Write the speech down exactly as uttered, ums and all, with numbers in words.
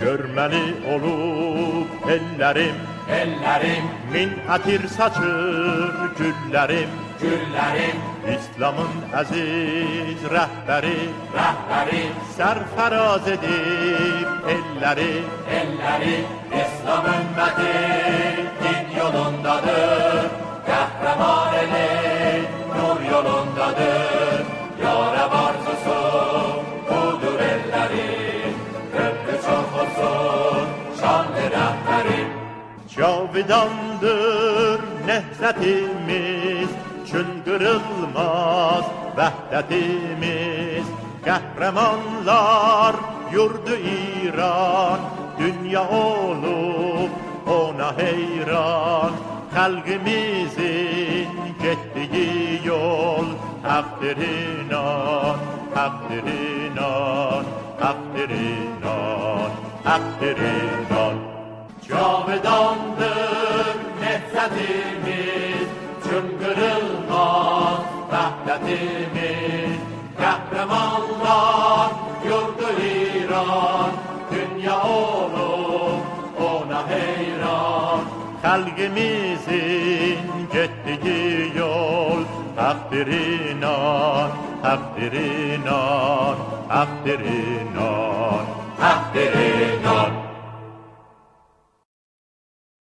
görmeli olup ellerim, ellerim, min ətir saçır güllerim, güllerim, İslam'ın əziz rəhbəri, rəhbəri, sərfəraz edib elləri, elleri, İslam ümmeti din yolundadır, kahraman eli nur yolundadır, yâre arzusu budur elleri, köprü çok olsun şanlı rəhbəri. Cavidandır nehzetimiz, çün kırılmaz vahdetimiz. Kahramanlar yurdu İran, dünya olup ona heyran. Halkımızın gittiği yol haktır inan, haktır inan, haktır inan, haktır inan. Cavidandır nefretimiz, çün kırılmaz vahdetimiz. Kahramanlar yurdu İran, dünya olup ona heyran. Halkımızın gittiği yol haktır inan, haktır inan, haktır inan, haktır inan.